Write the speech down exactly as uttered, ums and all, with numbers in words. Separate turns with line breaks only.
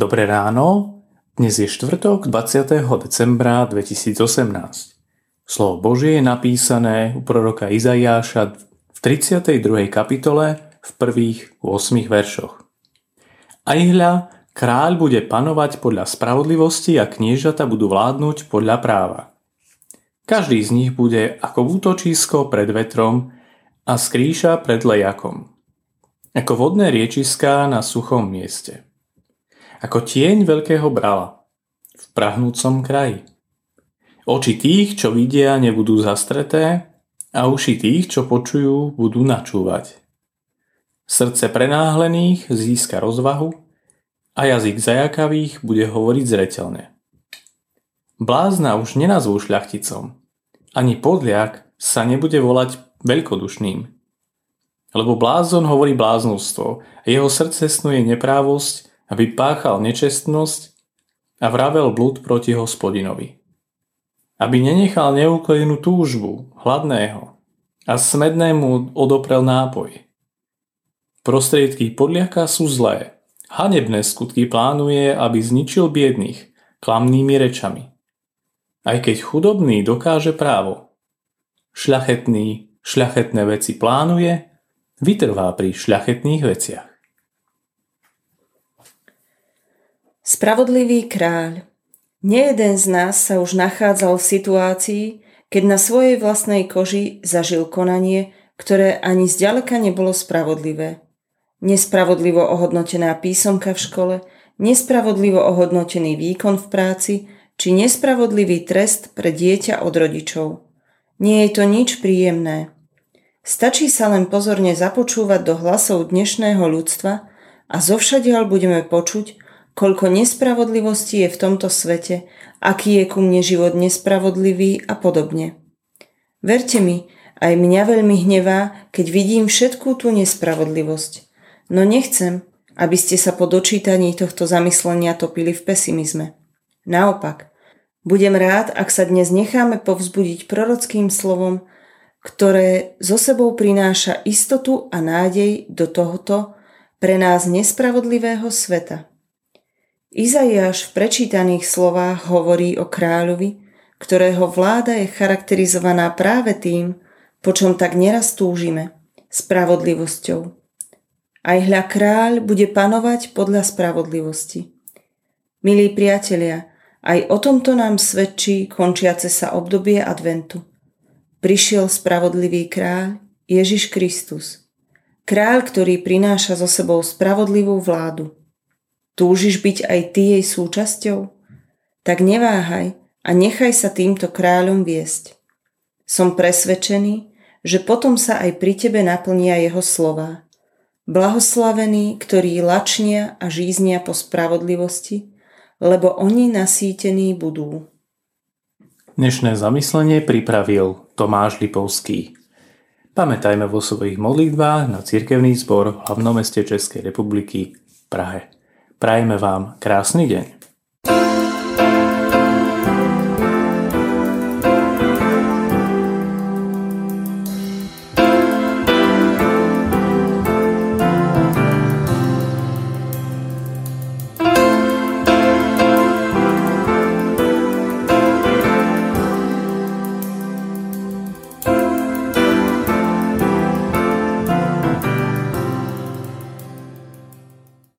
Dobré ráno, dnes je štvrtok dvadsiateho decembra dvetisícosemnásť. Slovo Božie je napísané u proroka Izaiáša v tridsiatej druhej kapitole v prvých ôsmich veršoch. Aj hľa, kráľ bude panovať podľa spravodlivosti a kniežata budú vládnuť podľa práva. Každý z nich bude ako útočisko pred vetrom a skrýša pred lejakom, ako vodné riečiská na suchom mieste. Ako tieň veľkého brala v prahnúcom kraji. Oči tých, čo vidia, nebudú zastreté a uši tých, čo počujú, budú načúvať. Srdce prenáhlených získa rozvahu a jazyk zajakavých bude hovoriť zreteľne. Blázna už nenazvú šľachticom, ani podliak sa nebude volať veľkodušným. Lebo blázon hovorí bláznostvo a jeho srdce snuje neprávosť, aby páchal nečestnosť a vravel blud proti Hospodinovi. Aby nenechal neuklidenú túžbu hladného a smednému odoprel nápoj. Prostriedky podliaka sú zlé, hanebné skutky plánuje, aby zničil biedných klamnými rečami. Aj keď chudobný dokáže právo, šľachetný šľachetné veci plánuje, vytrvá pri šľachetných veciach.
Spravodlivý kráľ. Nejeden z nás sa už nachádzal v situácii, keď na svojej vlastnej koži zažil konanie, ktoré ani zďaleka nebolo spravodlivé. Nespravodlivo ohodnotená písomka v škole, nespravodlivo ohodnotený výkon v práci, či nespravodlivý trest pre dieťa od rodičov. Nie je to nič príjemné. Stačí sa len pozorne započúvať do hlasov dnešného ľudstva a zovšadiaľ budeme počuť, koľko nespravodlivosti je v tomto svete, aký je ku mne život nespravodlivý a podobne. Verte mi, aj mňa veľmi hnevá, keď vidím všetkú tú nespravodlivosť. No nechcem, aby ste sa po dočítaní tohto zamyslenia topili v pesimizme. Naopak, budem rád, ak sa dnes necháme povzbudiť prorockým slovom, ktoré so sebou prináša istotu a nádej do tohoto pre nás nespravodlivého sveta. Izaiáš v prečítaných slovách hovorí o kráľovi, ktorého vláda je charakterizovaná práve tým, po čom tak neraz túžime, spravodlivosťou. Aj hľa kráľ bude panovať podľa spravodlivosti. Milí priatelia, aj o tomto nám svedčí končiace sa obdobie adventu. Prišiel spravodlivý kráľ, Ježiš Kristus. Kráľ, ktorý prináša so sebou spravodlivú vládu. Túžiš byť aj ty jej súčasťou? Tak neváhaj a nechaj sa týmto kráľom viesť. Som presvedčený, že potom sa aj pri tebe naplnia jeho slová. Blahoslavení, ktorí lačnia a žíznia po spravodlivosti, lebo oni nasýtení budú.
Dnešné zamyslenie pripravil Tomáš Lipovský. Pamätajme vo svojich modlitbách na cirkevný zbor v hlavnom meste Českej republiky v Prahe. Prajeme vám krásny deň.